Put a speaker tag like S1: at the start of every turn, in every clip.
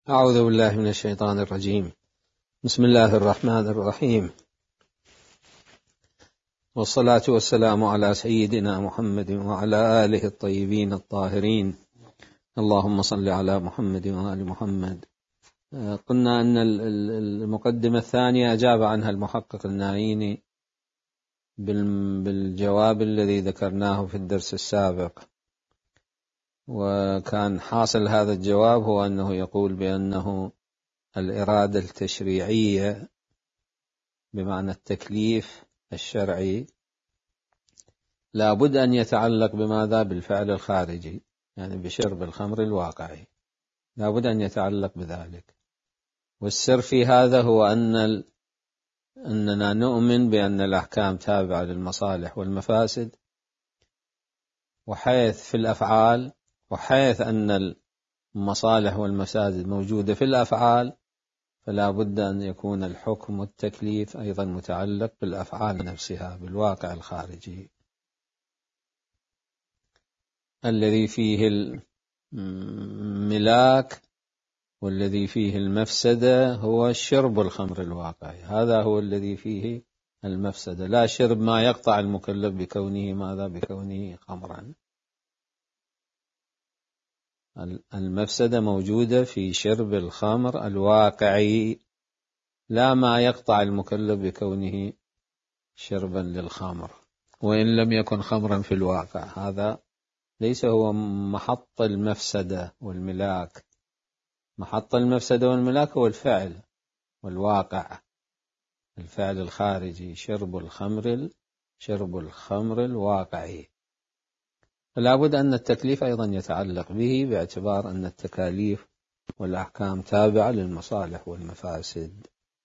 S1: أعوذ بالله من الشيطان الرجيم. بسم الله الرحمن الرحيم، والصلاة والسلام على سيدنا محمد وعلى آله الطيبين الطاهرين. اللهم صل على محمد وآل محمد. قلنا أن المقدمة الثانية أجاب عنها المحقق النايني بالجواب الذي ذكرناه في الدرس السابق، وكان حاصل هذا الجواب هو أنه يقول بأنه الإرادة التشريعية بمعنى التكليف الشرعي لا بد أن يتعلق بماذا؟ بالفعل الخارجي، يعني بشرب الخمر الواقعي، لا بد أن يتعلق بذلك. والسر في هذا هو أننا نؤمن بأن الأحكام تابعة للمصالح والمفاسد، وحيث في الأفعال، وحيث أن المصالح والمفاسد موجودة في الأفعال، فلا بد أن يكون الحكم والتكليف أيضا متعلق بالأفعال نفسها، بالواقع الخارجي الذي فيه الملاك والذي فيه المفسدة هو شرب الخمر الواقعي. هذا هو الذي فيه المفسدة، لا شرب ما يقطع المكلف بكونه ماذا؟ بكونه خمرا. المفسدة موجودة في شرب الخمر الواقعي، لا ما يقطع المكلف بكونه شربا للخمر وإن لم يكن خمرا في الواقع. هذا ليس هو محط المفسدة والملاك. محط المفسدة والملاك هو الفعل والواقع، الفعل الخارجي، شرب الخمر الواقعي. فلا بد أن التكليف أيضا يتعلق به، باعتبار أن التكاليف والأحكام تابعة للمصالح والمفاسد.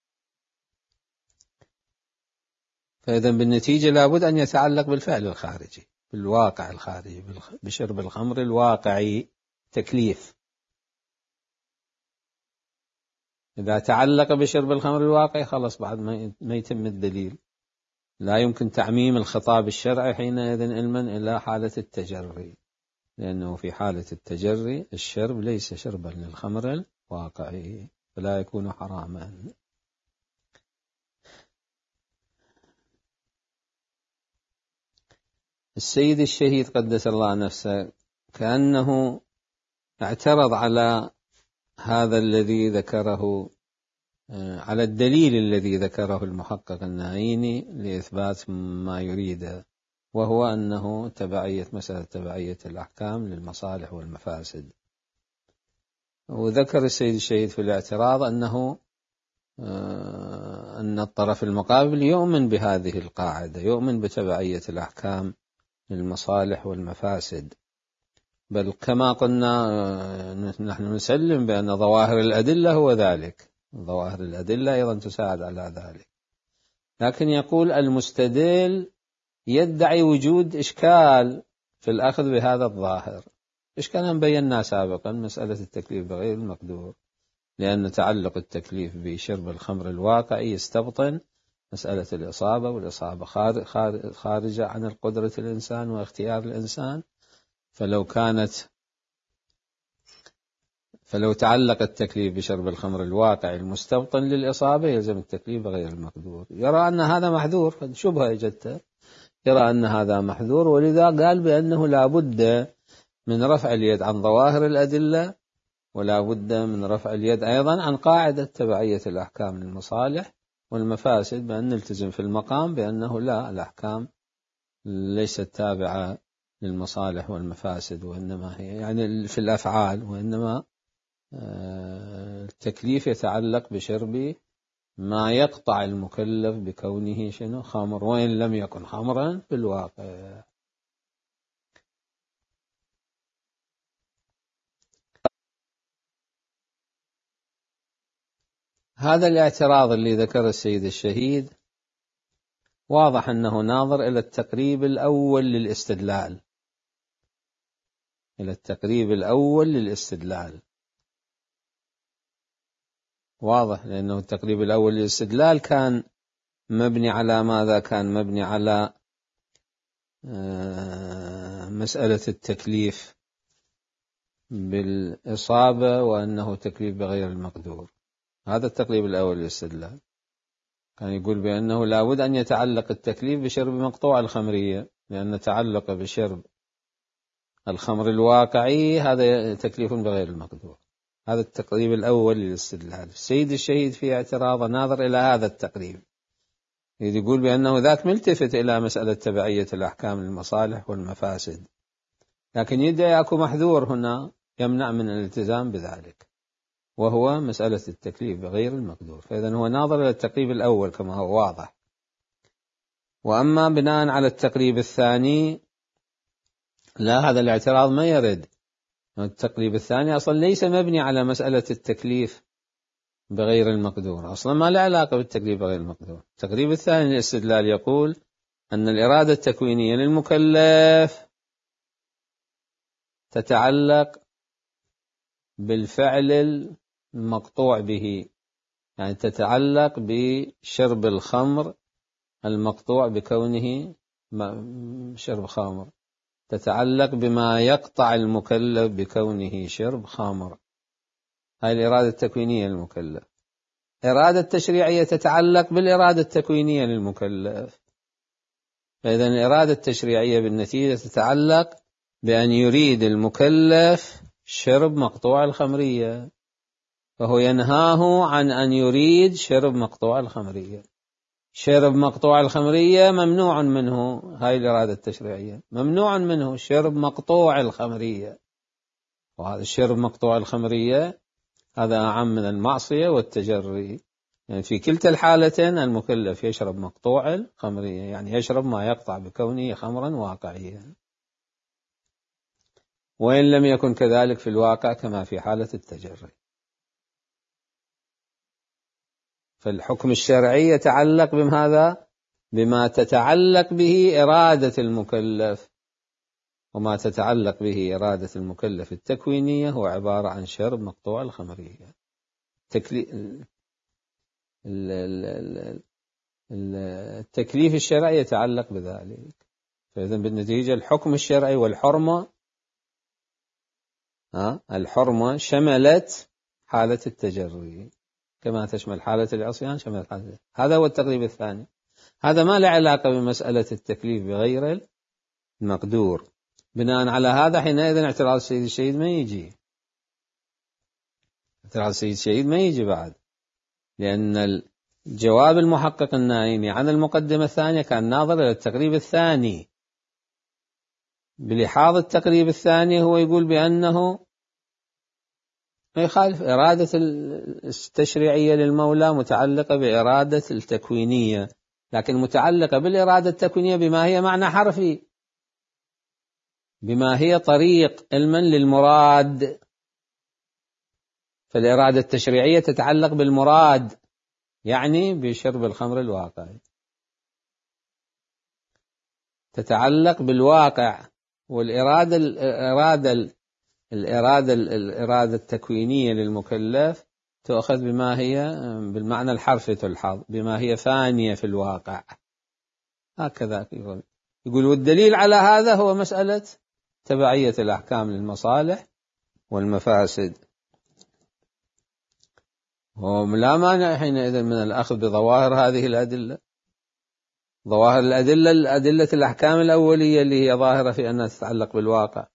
S1: فإذا بالنتيجة لا بد أن يتعلق بالفعل الخارجي، بالواقع الخارجي، بشرب الخمر الواقعي تكليف. إذا تعلق بشرب الخمر الواقعي خلص بعد ما يتم الدليل، لا يمكن تعميم الخطاب الشرعي حينئذ علما إلى حالة التجري، لأنه في حالة التجري الشرب ليس شربا للخمر الواقعي فلا يكون حراما. السيد الشهيد قدس الله نفسه كأنه اعترض على هذا الذي ذكره، على الدليل الذي ذكره المحقق النايني لإثبات ما يريده، وهو أنه مسألة تبعية الأحكام للمصالح والمفاسد. وذكر السيد الشهيد في الاعتراض أن الطرف المقابل يؤمن بهذه القاعدة، يؤمن بتبعية الأحكام للمصالح والمفاسد، بل كما قلنا نحن نسلم بأن ظواهر الأدلة هو ذلك، ظواهر الأدلة أيضا تساعد على ذلك. لكن يقول المستدل يدعي وجود إشكال في الأخذ بهذا الظاهر. إشكالا بينا سابقا، مسألة التكليف بغير المقدور، لأن تعلق التكليف بشرب الخمر الواقعي يستبطن مسألة الإصابة، والإصابة خارجة عن القدرة الإنسان واختيار الإنسان. فلو تعلق التكليف بشرب الخمر الواقعي المستبطن للإصابة يلزم التكليف بغير المقدور. يرى أن هذا محذور، شبهة جدته، يرى أن هذا محذور، ولذا قال بأنه لا بد من رفع اليد عن ظواهر الأدلة، ولا بد من رفع اليد أيضا عن قاعدة تبعية الأحكام للمصالح والمفاسد، بأن نلتزم في المقام بأنه لا، الأحكام ليست تابعة للمصالح والمفاسد، وإنما هي يعني في الأفعال، وإنما التكليف يتعلق بشرب ما يقطع المكلف بكونه خمر وإن لم يكن خمرا في الواقع. هذا الاعتراض اللي ذكر السيد الشهيد واضح أنه ناظر إلى التقريب الأول للاستدلال، إلى التقريب الأول للاستدلال، واضح، لأنه التقريب الأول للاستدلال كان مبني على ماذا؟ كان مبني على مسألة التكليف بالإصابة وأنه تكليف بغير المقدور. هذا التقريب الأول للاستدلال. كان يقول بأنه لا بد أن يتعلق التكليف بشرب مقطوع الخمرية، لأن تعلق بشرب الخمر الواقعي هذا تكليف بغير المقدور. هذا التقريب الأول للاستدلال. السيد الشهيد في اعتراضه ناظر إلى هذا التقريب، يقول بأنه ذاك ملتفت إلى مسألة تبعية الأحكام للمصالح والمفاسد، لكن يدعي أكو محذور هنا يمنع من الالتزام بذلك، وهو مسألة التكليف بغير المقدور. فإذا هو ناظر إلى التقريب الأول كما هو واضح. وأما بناء على التقريب الثاني لا، هذا الاعتراض ما يرد. التقريب الثاني أصلا ليس مبني على مسألة التكليف بغير المقدور، أصلا ما له علاقة بالتكليف بغير المقدور. التقريب الثاني للاستدلال يقول أن الإرادة التكوينية للمكلف تتعلق بالفعل المقطوع به، يعني تتعلق بشرب الخمر المقطوع بكونه شرب خمر، تتعلق بما يقطع المكلف بكونه شرب خمر. هاي الإرادة التكوينية للمكلف. إرادة تشريعية تتعلق بالإرادة التكوينية للمكلف. فإذا الإرادة التشريعية بالنتيجة تتعلق بأن يريد المكلف شرب مقطوع الخمرية، فهو ينهاه عن أن يريد شرب مقطوع الخمرية. شرب مقطوع الخمرية ممنوع منه، هاي الإرادة التشريعية، ممنوع منه شرب مقطوع الخمرية. وهذا الشرب مقطوع الخمرية هذا أعم من المعصية والتجري، يعني في كلتا الحالتين المكلف يشرب مقطوع الخمرية، يعني يشرب ما يقطع بكونه خمرا واقعيا، وإن لم يكن كذلك في الواقع كما في حالة التجري. فالحكم الشرعي يتعلق بماذا؟ بما تتعلق به إرادة المكلف، وما تتعلق به إرادة المكلف التكوينية هو عبارة عن شرب مقطوع الخمرية. التكليف الشرعي يتعلق بذلك. فإذا بالنتيجة الحكم الشرعي والحرمة، الحرمة شملت حالة التجري كما تشمل حالة العصيان شملت حالة. هذا هو التقريب الثاني. هذا ما له علاقة بمسألة التكليف بغير المقدور. بناء على هذا حينئذ اعتراض السيد الشهيد ما يجي، اعتراض السيد الشهيد ما يجي بعد، لأن الجواب المحقق النائمي عن المقدمة الثانية كان ناظر إلى التقريب الثاني. بلحاظ التقريب الثاني هو يقول بأنه يخالف إرادة التشريعية للمولى متعلقة بإرادة التكوينية، لكن متعلقة بالإرادة التكوينية بما هي معنى حرفي، بما هي طريق علما للمراد. فالإرادة التشريعية تتعلق بالمراد، يعني بشرب الخمر الواقعي، تتعلق بالواقع. الإرادة التكوينية للمكلف تؤخذ بما هي بالمعنى الحرفي تلحظ بما هي ثانية في الواقع. هكذا يقول والدليل على هذا هو مسألة تبعية الأحكام للمصالح والمفاسد. ولا مانع حينئذ من الأخذ بظواهر هذه الأدلة، ظواهر أدلة الأحكام الأولية اللي هي ظاهرة في أنها تتعلق بالواقع.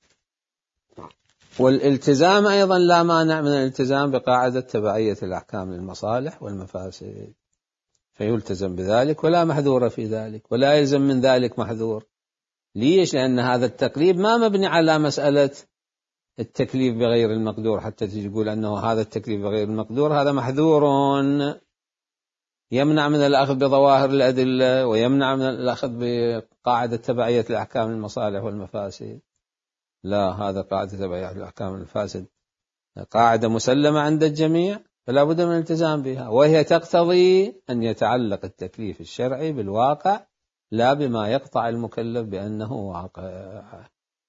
S1: والالتزام أيضا لا مانع من الالتزام بقاعدة تبعية الأحكام للمصالح والمفاسد، فيلتزم بذلك ولا محذور في ذلك، ولا يلزم من ذلك محذور. ليش؟ لأن هذا التقريب ما مبني على مسألة التكليف بغير المقدور، حتى تقول أنه هذا التكليف بغير المقدور هذا محذور يمنع من الأخذ بظواهر الأدلة ويمنع من الأخذ بقاعدة تبعية الأحكام للمصالح والمفاسد. لا، هذا قاعدة تبعية الأحكام المفاسد قاعدة مسلمة عند الجميع، فلا بد من الالتزام بها، وهي تقتضي أن يتعلق التكليف الشرعي بالواقع لا بما يقطع المكلف بأنه واقع.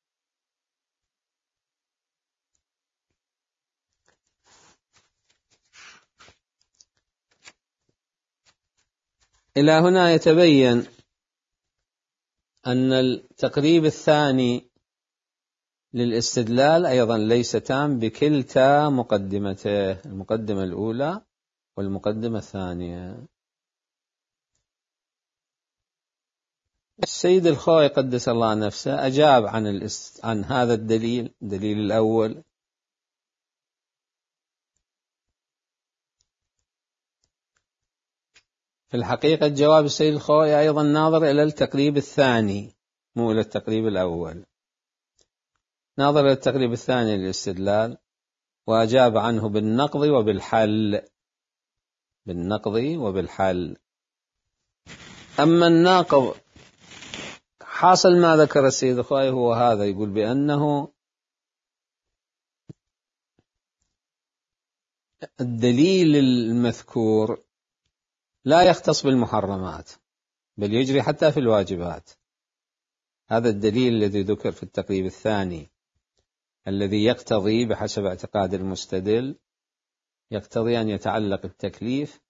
S1: إلى هنا يتبين أن التقريب الثاني للاستدلال أيضا ليستان بكلتا مقدمته، المقدمة الأولى والمقدمة الثانية. السيد الخوئي قدس الله نفسه أجاب عن هذا الدليل الأول، في الحقيقة جواب السيد الخوئي أيضا ناظر إلى التقريب الثاني مو إلى التقريب الأول، ناظر إلى التقريب الثاني للاستدلال، وأجاب عنه بالنقض وبالحل. أما الناقض حاصل ما ذكر السيد الخوئي هو هذا، يقول بأنه الدليل المذكور لا يختص بالمحرمات بل يجري حتى في الواجبات. هذا الدليل الذي ذكر في التقريب الثاني الذي يقتضي بحسب اعتقاد المستدل يقتضي أن يتعلق التكليف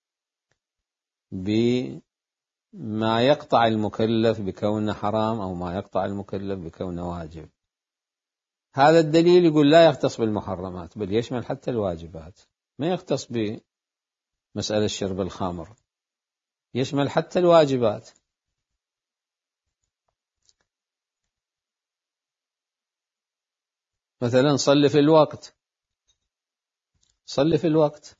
S1: بما يقطع المكلف بكونه حرام أو ما يقطع المكلف بكونه واجب. هذا الدليل يقول لا يختص بالمحرمات بل يشمل حتى الواجبات، ما يختص بمسألة شرب الخمر، يشمل حتى الواجبات. مثلا صل في الوقت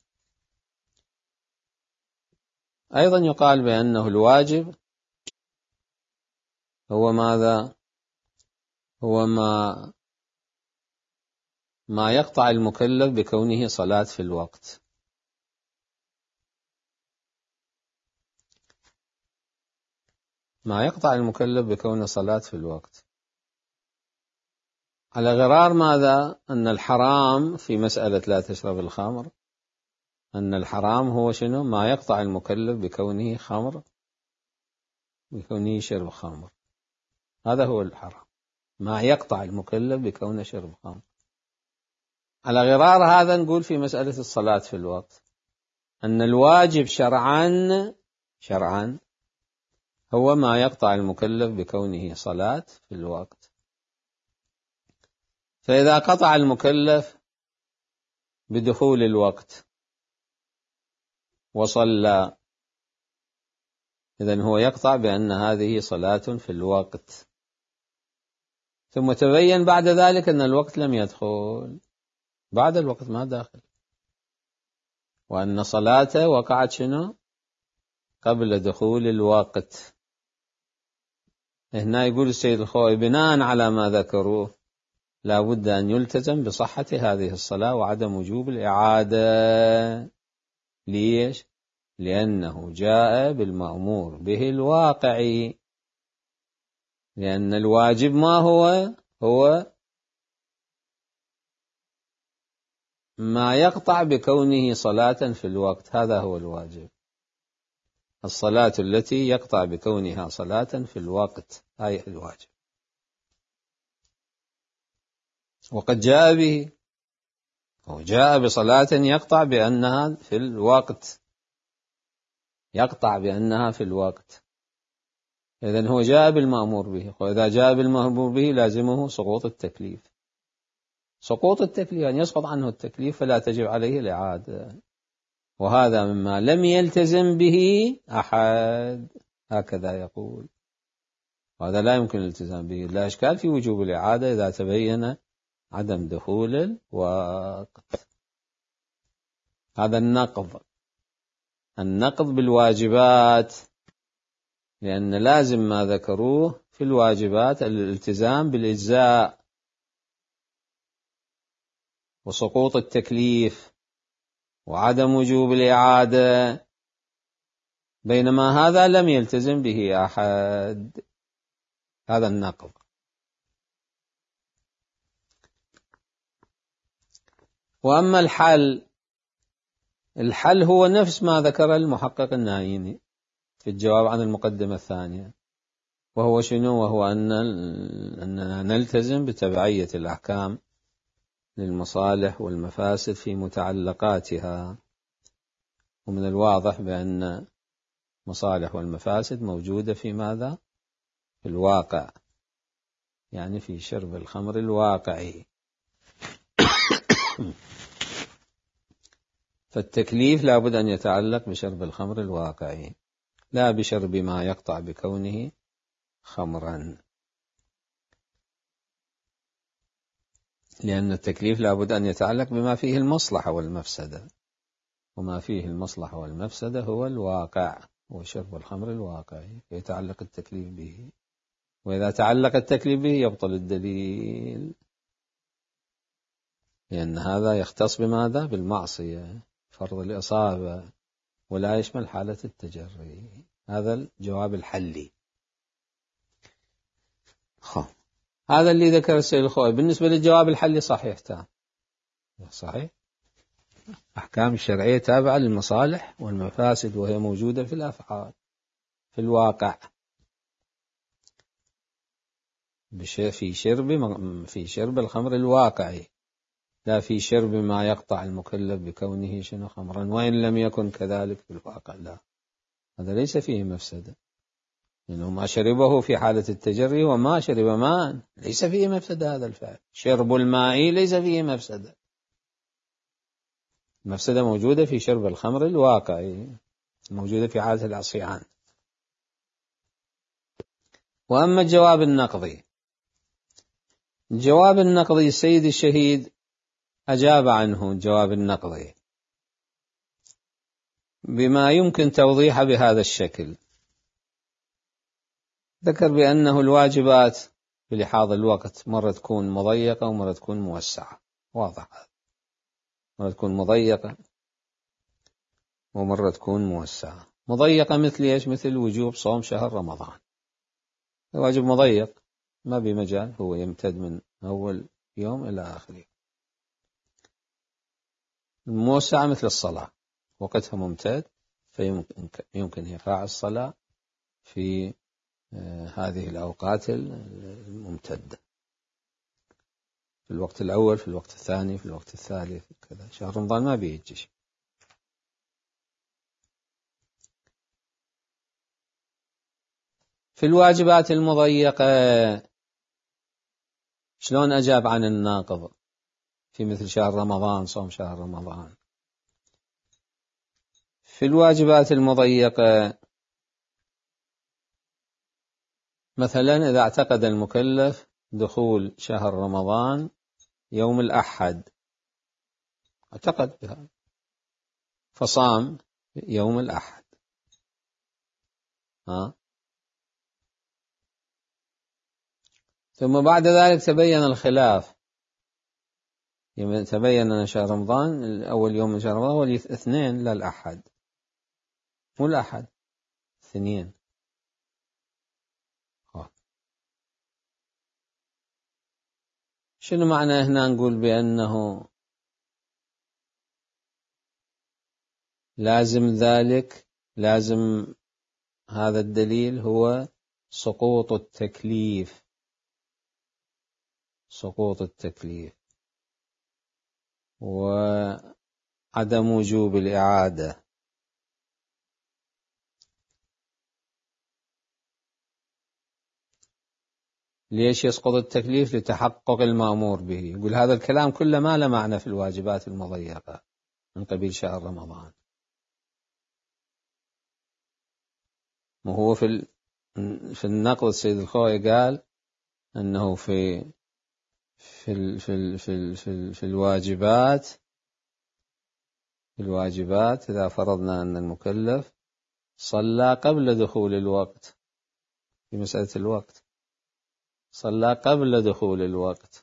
S1: أيضا يقال بأنه الواجب هو ماذا؟ هو ما يقطع المكلف بكونه صلاة في الوقت. ما يقطع المكلف بكونه صلاة في الوقت، على غرار ماذا؟ أن الحرام في مسألة لا تشرب الخمر، أن الحرام هو شنو؟ ما يقطع المكلف بكونه شرب خمر. هذا هو الحرام، ما يقطع المكلف بكونه شرب خمر. على غرار هذا نقول في مسألة الصلاة في الوقت أن الواجب شرعا هو ما يقطع المكلف بكونه صلاة في الوقت. فإذا قطع المكلف بدخول الوقت وصلى، إذن هو يقطع بأن هذه صلاة في الوقت، ثم تبين بعد ذلك أن الوقت لم يدخل، بعد الوقت ما داخل، وأن صلاته وقعت شنو؟ قبل دخول الوقت. هنا يقول السيد الخوئي بناء على ما ذكروه لا بد أن يلتزم بصحة هذه الصلاة وعدم وجوب الإعادة. ليش؟ لأنه جاء بالمأمور به الواقعي، لأن الواجب ما هو ما يقطع بكونه صلاة في الوقت، هذا هو الواجب، الصلاة التي يقطع بكونها صلاة في الوقت، هاي الواجب. وقد جاء بصلاة يقطع بأنها في الوقت، إذن هو جاء بالمأمور به، وإذا جاء بالمأمور به لازمه سقوط التكليف، أن يسقط عنه التكليف فلا تجب عليه الإعادة، وهذا مما لم يلتزم به أحد، هكذا يقول، وهذا لا يمكن الالتزام به، لا إشكال في وجوب الإعادة إذا تبين عدم دخول الوقت. هذا النقض بالواجبات، لأن لازم ما ذكروه في الواجبات الالتزام بالإجزاء وسقوط التكليف وعدم وجوب الإعادة، بينما هذا لم يلتزم به أحد. هذا النقض. وأما الحل هو نفس ما ذكر المحقق النايني في الجواب عن المقدمة الثانية، وهو شنو؟ وهو أننا نلتزم بتبعية الأحكام للمصالح والمفاسد في متعلقاتها، ومن الواضح بأن مصالح والمفاسد موجودة في ماذا؟ في الواقع، يعني في شرب الخمر الواقعي. فالتكليف لابد أن يتعلق بشرب الخمر الواقعي لا بشرب ما يقطع بكونه خمرا، لأن التكليف لابد أن يتعلق بما فيه المصلحة والمفسدة، وما فيه المصلحة والمفسدة هو الواقع، هو شرب الخمر الواقعي يتعلق التكليف به. وإذا تعلق التكليف به يبطل الدليل، لأن هذا يختص بماذا؟ بالمعصية، فرض الإصابة، ولا يشمل حالة التجري. هذا الجواب الحلي. هذا اللي ذكر السيد الخوئي. بالنسبة للجواب الحلي صحيح تام، صحيح. أحكام الشرعية تابعة للمصالح والمفاسد، وهي موجودة في الأفعال في الواقع، في شرب الخمر الواقعي، لا في شرب ما يقطع المكلف بكونه شنو خمرا، وإن لم يكن كذلك في الواقع، لا، هذا ليس فيه مفسدة، لأنه ما شربه في حالة التجري وما شرب ماء ليس فيه مفسدة. هذا الفعل شرب الماء ليس فيه مفسدة، المفسدة موجودة في شرب الخمر الواقعي، موجودة في حالة العصيان. وأما الجواب النقضي، الجواب النقضي السيد الشهيد أجاب عنه الجواب النقضي بما يمكن توضيحه بهذا الشكل. ذكر بأنه الواجبات بلحاظ الوقت مرة تكون مضيقة ومرة تكون موسعة، واضح، مرة تكون مضيقة ومرة تكون موسعة. مضيقة مثل إيش؟ مثل وجوب صوم شهر رمضان، الواجب مضيق ما بمجال، هو يمتد من أول يوم إلى آخر يوم. الموسعة مثل الصلاة، وقتها ممتد، فيمكن إيقاع الصلاة في هذه الأوقات الممتدة، في الوقت الأول، في الوقت الثاني، في الوقت الثالث كذا. شهر رمضان ما بيجي. في الواجبات المضيقة شلون أجاب عن الناقض في مثل شهر رمضان، صوم شهر رمضان؟ في الواجبات المضيقة مثلا إذا اعتقد المكلف دخول شهر رمضان يوم الأحد، اعتقد بها فصام يوم الأحد، ثم بعد ذلك تبين الخلاف، تبين أن شهر رمضان أول يوم من شهر رمضان هو الاثنين لا الأحد، مو الأحد، اثنين. شنو معنى هنا نقول بأنه لازم ذلك، لازم هذا الدليل هو سقوط التكليف، سقوط التكليف وعدم وجوب الإعادة. ليش يسقط التكليف؟ لتحقق المأمور به. يقول هذا الكلام كله ما له معنى في الواجبات المضيقة من قبيل شهر رمضان. وهو في النقد السيد الخوئي قال أنه في الواجبات إذا فرضنا أن المكلف صلى قبل دخول الوقت، في مسألة الوقت صلى قبل دخول الوقت،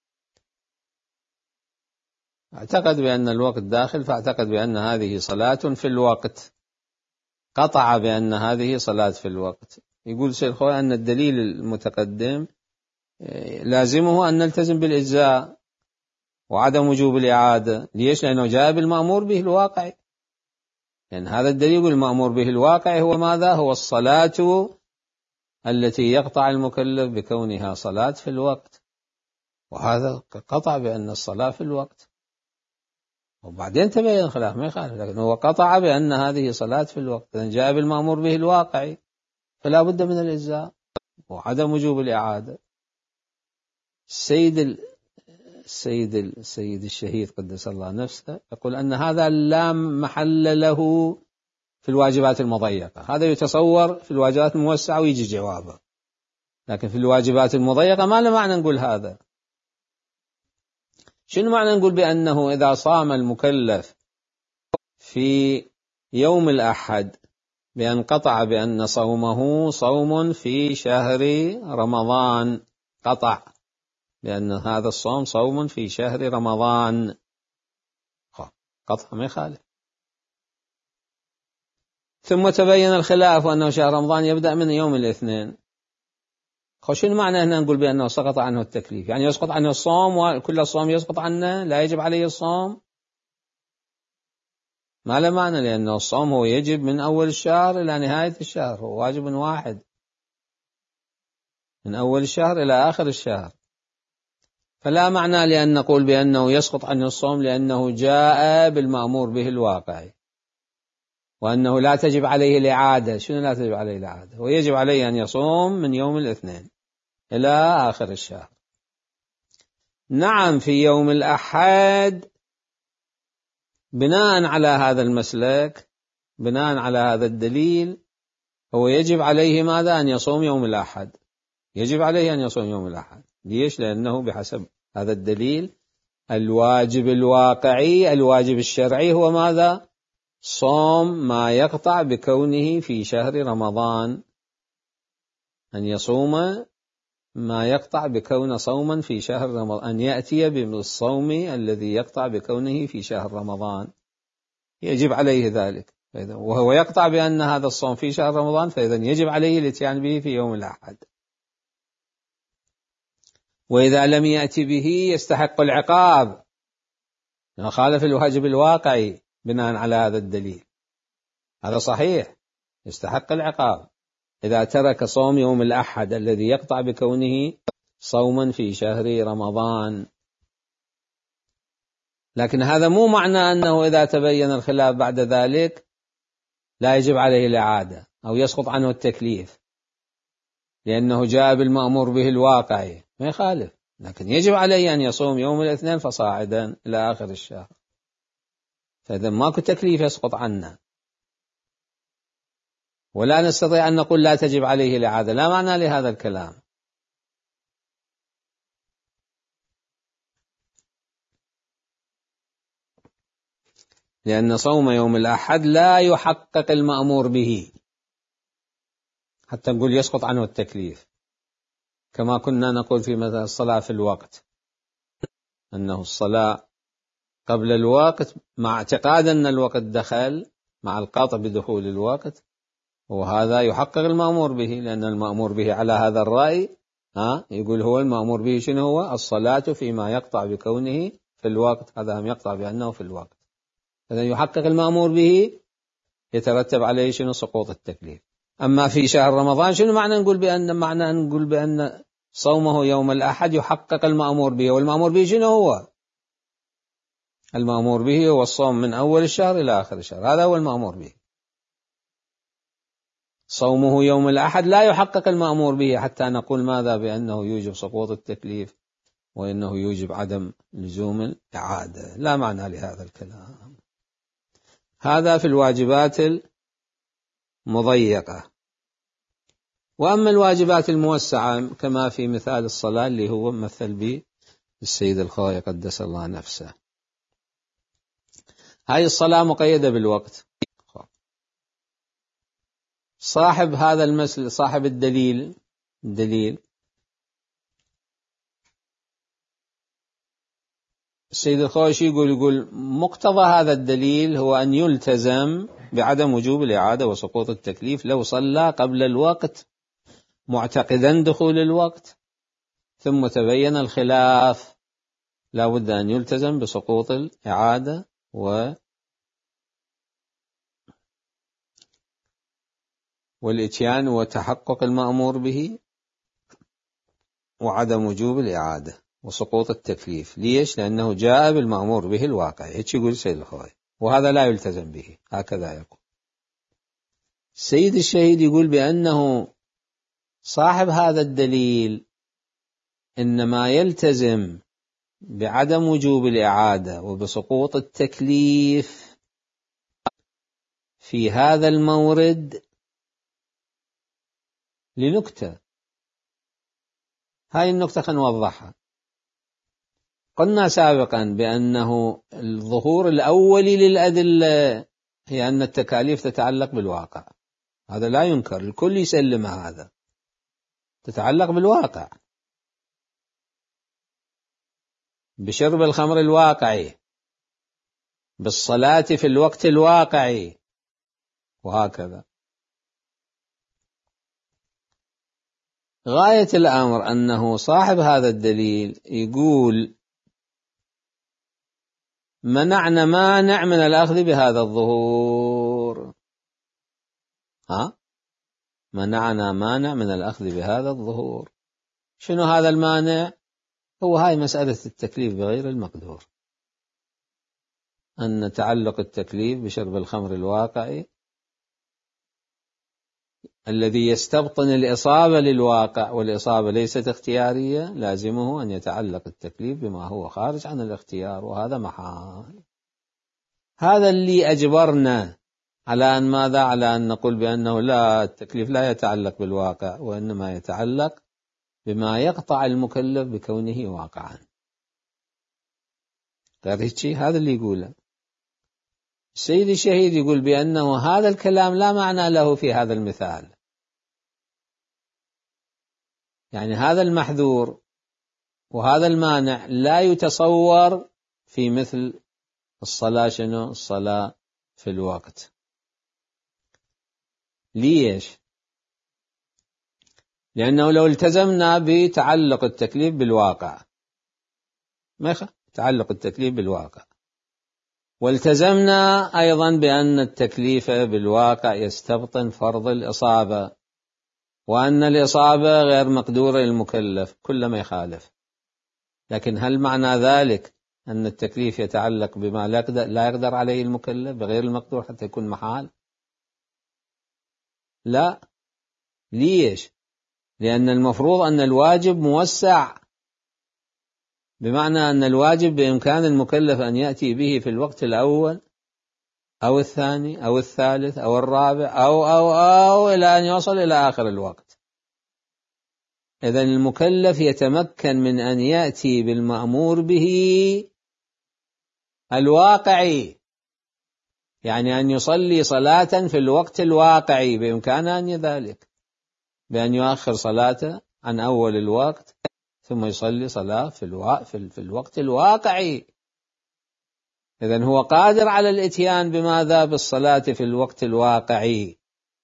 S1: اعتقد بأن الوقت داخل، فاعتقد بأن هذه صلاة في الوقت، قطع بأن هذه صلاة في الوقت. يقول السيد الخوئي أن الدليل المتقدم لازمه أن نلتزم بالإجزاء وعدم وجوب الإعادة. ليش؟ لأنه جاء بالمأمور به الواقع، لأن هذا الدليل يقول المأمور به الواقع هو ماذا؟ هو الصلاة التي يقطع المكلف بكونها صلاة في الوقت، وهذا قطع بأن الصلاة في الوقت، وبعدين تبين الخلاف ما يخالف، لكن هو قطع بأن هذه صلاة في الوقت، إذن جاء بالمأمور به الواقع فلا بد من الإجزاء وعدم وجوب الإعادة. السيد الشهيد قدس الله نفسه يقول أن هذا لا محل له في الواجبات المضيقة. هذا يتصور في الواجبات الموسعة ويجي جوابه، لكن في الواجبات المضيقة ما له معنى نقول هذا. شنو معنى نقول بأنه إذا صام المكلف في يوم الأحد بأن قطع بأن صومه صوم في شهر رمضان، قطع بأن هذا الصوم صوم في شهر رمضان، قطع ما يخالف. ثم تبين الخلاف وأنه شهر رمضان يبدأ من يوم الاثنين. شنو معنى هنا نقول بأنه سقط عنه التكليف؟ يعني يسقط عنه الصوم وكل الصوم يسقط عنه، لا يجب عليه الصوم؟ ما له معنى، لأنه الصوم هو يجب من أول الشهر إلى نهاية الشهر، هو واجب واحد من أول الشهر إلى آخر الشهر. فلا معنى لأن نقول بأنه يسقط عنه الصوم لأنه جاء بالمأمور به الواقعي، وأنه لا تجب عليه الإعادة. شنو لا تجب عليه الإعادة؟ ويجب عليه أن يصوم من يوم الاثنين إلى آخر الشهر. نعم، في يوم الأحد بناء على هذا المسلك، بناء على هذا الدليل، هو يجب عليه ماذا؟ أن يصوم يوم الأحد، يجب عليه أن يصوم يوم الأحد. ليش؟ لأنه بحسب هذا الدليل الواجب الواقعي، الواجب الشرعي هو ماذا؟ صوم ما يقطع بكونه في شهر رمضان، أن يصوم ما يقطع بكون صوما في شهر رمضان، أن يأتي بالصوم الذي يقطع بكونه في شهر رمضان، يجب عليه ذلك. وهو يقطع بأن هذا الصوم في شهر رمضان، فإذا يجب عليه الاتيان به في يوم الأحد. وإذا لم يأتي به يستحق العقاب، خالف الواجب الواقعي بناء على هذا الدليل. هذا صحيح، يستحق العقاب إذا ترك صوم يوم الأحد الذي يقطع بكونه صوما في شهر رمضان. لكن هذا مو معنى أنه إذا تبين الخلاف بعد ذلك لا يجب عليه الإعادة أو يسقط عنه التكليف، لأنه جاء بالمأمور به الواقعي، ما يخالف، لكن يجب عليه أن يصوم يوم الاثنين فصاعدا إلى آخر الشهر. فإذا ماكو تكليف يسقط عنه، ولا نستطيع أن نقول لا تجب عليه الإعادة، لا معنى لهذا الكلام. لأن صوم يوم الأحد لا يحقق المأمور به حتى نقول يسقط عنه التكليف، كما كنا نقول في مثل الصلاة في الوقت، أنه الصلاة قبل الوقت مع اعتقاد أن الوقت دخل، مع القطع بدخول الوقت، وهذا يحقق المأمور به، لأن المأمور به على هذا الرأي يقول هو المأمور به شنو هو؟ الصلاة فيما يقطع بكونه في الوقت، هذا هم يقطع بأنه في الوقت. إذا يحقق المأمور به يترتب عليه شنو؟ سقوط التكليف. أما في شهر رمضان شنو معنى نقول بأن صومه يوم الأحد يحقق المأمور به؟ والمأمور به شنو هو؟ المأمور به هو الصوم من أول الشهر إلى آخر الشهر، هذا هو المأمور به. صومه يوم الأحد لا يحقق المأمور به حتى نقول ماذا؟ بأنه يوجب سقوط التكليف وإنه يوجب عدم لزوم الإعادة. لا معنى لهذا الكلام. هذا في الواجبات المضيقة. وأما الواجبات الموسعة كما في مثال الصلاة اللي هو مثل به السيد الخوي قدس الله نفسه، هاي الصلاة مقيدة بالوقت. صاحب هذا المثل، صاحب الدليل السيد الخويشي يقول مقتضى هذا الدليل هو أن يلتزم بعدم وجوب الإعادة وسقوط التكليف لو صلى قبل الوقت معتقدا دخول الوقت ثم تبين الخلاف، لا بد أن يلتزم بسقوط الإعادة والإتيان وتحقق المأمور به وعدم وجوب الإعادة وسقوط التكليف. ليش؟ لأنه جاء بالمأمور به الواقع، هيك يقول سيد الخوي، وهذا لا يلتزم به، هكذا يقول. السيد الشهيد يقول بأنه صاحب هذا الدليل إنما يلتزم بعدم وجوب الإعادة وبسقوط التكليف في هذا المورد لنكتة. هاي النكتة خنوضحها. قلنا سابقا بأنه الظهور الأولي للأدلة هي أن التكاليف تتعلق بالواقع، هذا لا ينكر، الكل يسلم هذا، تتعلق بالواقع، بشرب الخمر الواقعي، بالصلاة في الوقت الواقعي، وهكذا. غاية الأمر أنه صاحب هذا الدليل يقول منعنا مانع من الأخذ بهذا الظهور. منعنا مانع من الأخذ بهذا الظهور. شنو هذا المانع؟ هو هاي مسألة التكليف بغير المقدور، أن تعلق التكليف بشرب الخمر الواقعي الذي يستبطن الإصابة للواقع، والإصابة ليست اختيارية، لازمه أن يتعلق التكليف بما هو خارج عن الاختيار، وهذا محال. هذا اللي أجبرنا على أن ماذا؟ على أن نقول بأنه لا، التكليف لا يتعلق بالواقع، وإنما يتعلق بما يقطع المكلف بكونه واقعا. غير هيك هذا اللي يقوله السيد الشهيد، يقول بأنه هذا الكلام لا معنى له في هذا المثال. يعني هذا المحذور وهذا المانع لا يتصور في مثل الصلاة. شنو الصلاة في الوقت؟ ليش؟ لأنه لو التزمنا بتعلق التكليف بالواقع، تعلق التكليف بالواقع، والتزمنا أيضا بأن التكليف بالواقع يستبطن فرض الإصابة، وأن الإصابة غير مقدورة للمكلف، كلما يخالف. لكن هل معنى ذلك أن التكليف يتعلق بما لا يقدر عليه المكلف بغير المقدور حتى يكون محال؟ لا. ليش؟ لأن المفروض أن الواجب موسع، بمعنى أن الواجب بإمكان المكلف أن يأتي به في الوقت الأول أو الثاني أو الثالث أو الرابع أو إلى أن يوصل إلى آخر الوقت. إذن المكلف يتمكن من أن يأتي بالمأمور به الواقعي، يعني أن يصلي صلاة في الوقت الواقعي، بإمكانه أن ذلك بأن يؤخر صلاته عن أول الوقت ثم يصلي صلاة في الوقت الواقعي. إذن هو قادر على الإتيان بماذا؟ بالصلاة في الوقت الواقعي.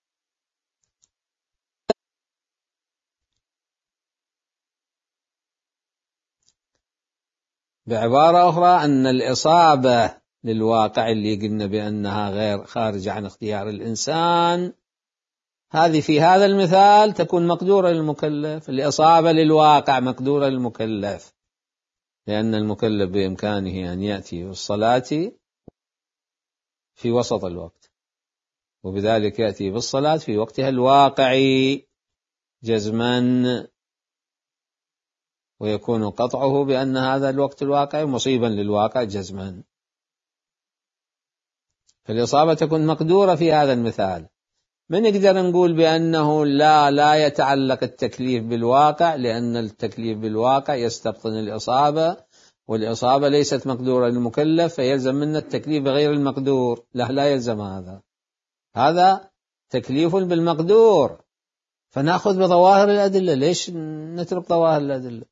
S1: بعبارة أخرى أن الإصابة للواقع اللي قلنا بأنها غير خارجة عن اختيار الإنسان، هذه في هذا المثال تكون مقدورة للمكلف. الإصابة للواقع مقدورة للمكلف، لأن المكلف بإمكانه أن يأتي بالصلاة في وسط الوقت، وبذلك يأتي بالصلاة في وقتها الواقعي جزما، ويكون قطعه بأن هذا الوقت الواقعي مصيبا للواقع جزما. فالإصابة تكون مقدورة في هذا المثال. من يقدر نقول بأنه لا يتعلق التكليف بالواقع، لأن التكليف بالواقع يستبطن الإصابة، والإصابة ليست مقدورة للمكلف، فيلزم منا التكليف بغير المقدور. لا يلزم هذا تكليف بالمقدور، فنأخذ بظواهر الأدلة. ليش نترك ظواهر الأدلة؟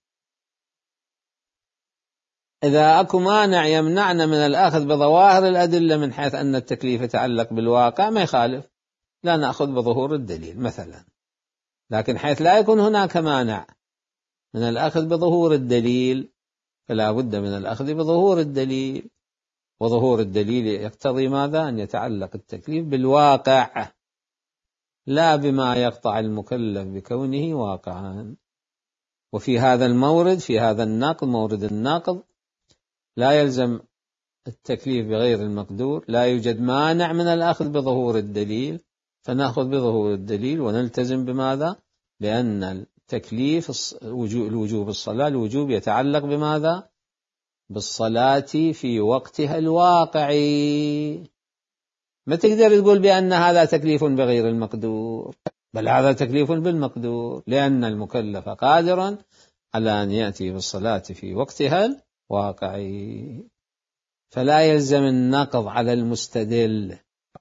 S1: إذا أكو مانع يمنعنا من الأخذ بظواهر الأدلة من حيث أن التكليف يتعلق بالواقع، ما يخالف، لا نأخذ بظهور الدليل مثلا. لكن حيث لا يكون هناك مانع من الأخذ بظهور الدليل، فلا بد من الأخذ بظهور الدليل، وظهور الدليل يقتضي ماذا؟ أن يتعلق التكليف بالواقع، لا بما يقطع المكلف بكونه واقعا. وفي هذا المورد، في هذا النقض، مورد النقض، لا يلزم التكليف بغير المقدور، لا يوجد مانع من الأخذ بظهور الدليل، فنأخذ بظهور الدليل ونلتزم بماذا؟ بأن تكليف الوجوب الصلاة، الوجوب يتعلق بماذا؟ بالصلاة في وقتها الواقعي. ما تقدر تقول بأن هذا تكليف بغير المقدور، بل هذا تكليف بالمقدور، لأن المكلف قادر على أن يأتي بالصلاة في وقتها الواقعي، فلا يلزم النقض على المستدل.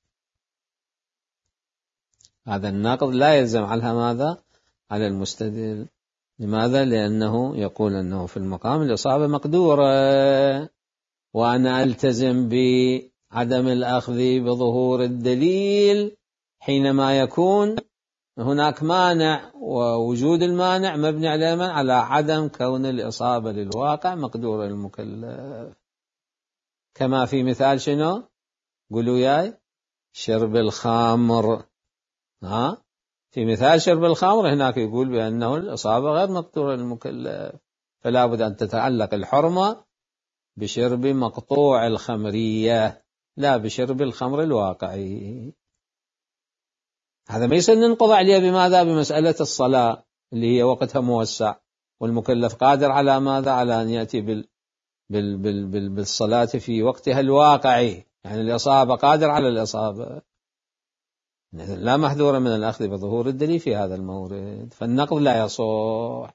S1: هذا النقض لا يلزم على ماذا؟ على المستدل. لماذا؟ لأنه يقول أنه في المقام الإصابة مقدورة، وأنا ألتزم بعدم الأخذ بظهور الدليل حينما يكون هناك مانع، ووجود المانع مبني على عدم كون الإصابة للواقع مقدور المكلف. كما في مثال شنو؟ قولوا ياي، شرب الخمر. في مثال شرب الخمر هناك يقول بأنه الإصابة غير مقدورة للمكلف، فلا بد أن تتعلق الحرمة بشرب مقطوع الخمرية لا بشرب الخمر الواقعي. هذا ما يصير ننقض عليه بماذا؟ بمسألة الصلاة اللي هي وقتها موسع، والمكلف قادر على ماذا؟ على أن يأتي بالصلاة في وقتها الواقعي، يعني الإصابة قادر على الإصابة، لا محذور من الأخذ بظهور الدليل في هذا المورد، فالنقض لا يصح.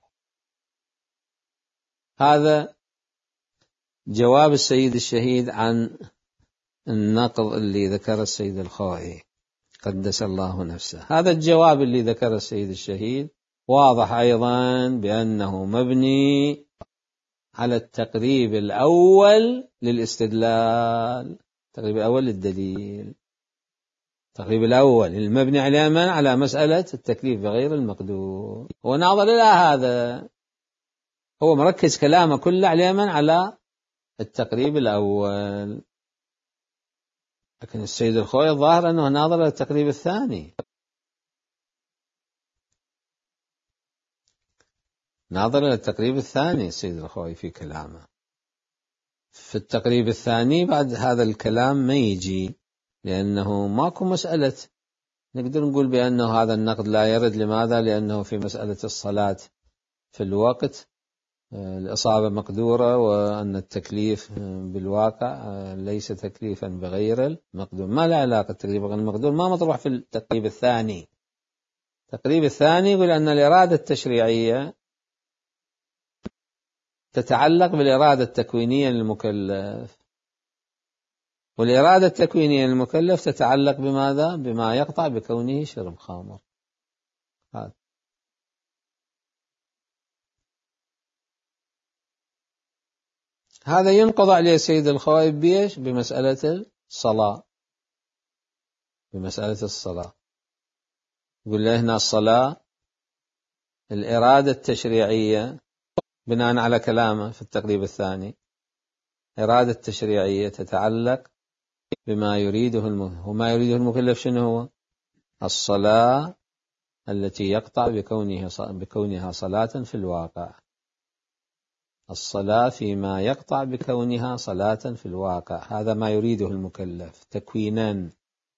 S1: هذا جواب السيد الشهيد عن النقض اللي ذكر السيد الخوئي قدس الله نفسه. هذا الجواب اللي ذكر السيد الشهيد واضح أيضا بأنه مبني على التقريب الأول للاستدلال، التقريب الأول للدليل، التقريب الأول المبني على من؟ على مسألة التكليف بغير المقدور. هو ناظر إلى هذا، هو مركز كلامه كله على من؟ على التقريب الأول. لكن السيد الخوئي الظاهر أنه ناظر إلى التقريب الثاني، ناظر إلى التقريب الثاني السيد الخوئي في كلامه. في التقريب الثاني بعد هذا الكلام ما يجي، لأنه ماكو مسألة نقدر نقول بأنه هذا النقد لا يرد. لماذا؟ لأنه في مسألة الصلاة في الوقت الإصابة مقدورة، وأن التكليف بالواقع ليس تكليفا بغير المقدور، ما له علاقة التكليف بغير المقدور، ما مطروح في التقريب الثاني. التقريب الثاني يقول أن الإرادة التشريعية تتعلق بالإرادة التكوينية للمكلف، والإرادة التكوينية للمكلف تتعلق بماذا؟ بما يقطع بكونه شرب خمر. هذا ينقض عليه سيد الخوئي بيش؟ بمسألة الصلاة، بمسألة الصلاة. يقول له هنا الصلاة الإرادة التشريعية بناء على كلامه في التقريب الثاني، إرادة تشريعية تتعلق بما يريده وما يريده المكلف شنو هو؟ الصلاة التي يقطع بكونها صلاة في الواقع، الصلاة فيما يقطع بكونها صلاة في الواقع، هذا ما يريده المكلف تكوينا،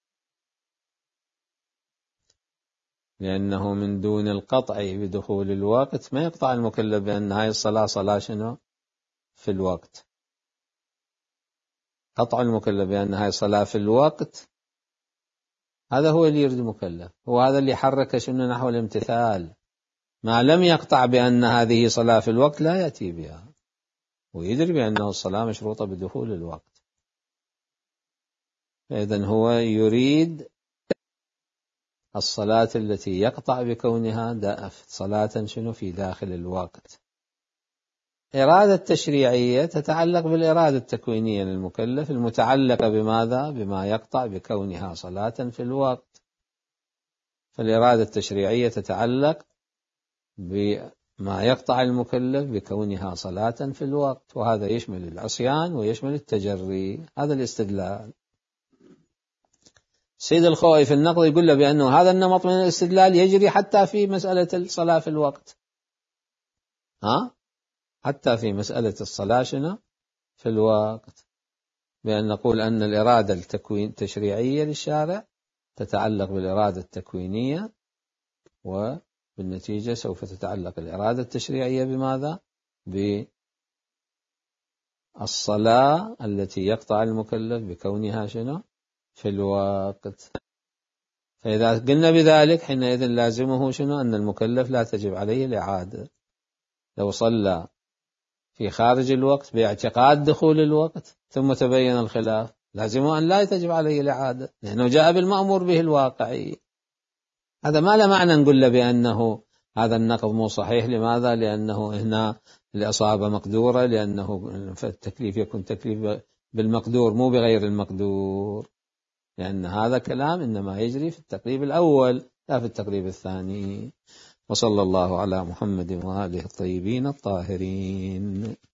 S1: لأنه من دون القطع بدخول الوقت ما يقطع المكلف بأن هاي الصلاة صلاة شنو؟ في الوقت. قطع المكلف بأن هاي صلاة في الوقت هذا هو اللي يريد المكلف، هو هذا اللي حرك شنو نحو الامتثال. ما لم يقطع بأن هذه صلاة في الوقت لا يأتي بها، ويدري بأنه الصلاة مشروطة بدخول الوقت. إذن هو يريد الصلاة التي يقطع بكونها صلاة شنو؟ في داخل الوقت. إرادة تشريعية تتعلق بالإرادة التكوينية للمكلف المتعلقة بماذا؟ بما يقطع بكونها صلاة في الوقت. فالإرادة التشريعية تتعلق بما يقطع المكلف بكونها صلاة في الوقت، وهذا يشمل العصيان ويشمل التجري. هذا الاستدلال. سيد الخوئي في النقد يقول له بأنه هذا النمط من الاستدلال يجري حتى في مسألة الصلاة في الوقت، حتى في مسألة الصلاة شنو؟ في الوقت، بأن نقول أن الإرادة التشريعية للشارع تتعلق بالإرادة التكوينية، بالنتيجة سوف تتعلق الإرادة التشريعية بماذا؟ بالصلاة التي يقطع المكلف بكونها شنو؟ في الوقت. فإذا قلنا بذلك حينئذ لازمه شنو؟ أن المكلف لا تجب عليه الإعادة. لو صلى في خارج الوقت باعتقاد دخول الوقت ثم تبين الخلاف لازمه أن لا تجب عليه الإعادة، لأنه جاء بالمأمور به الواقعي. هذا ما له معنى نقول له بأنه هذا النقض مو صحيح. لماذا؟ لأنه هنا الإصابة مقدورة، لأنه التكليف يكون تكليف بالمقدور مو بغير المقدور، لأن هذا كلام إنما يجري في التقريب الأول لا في التقريب الثاني. وصلى الله على محمد وآله الطيبين الطاهرين.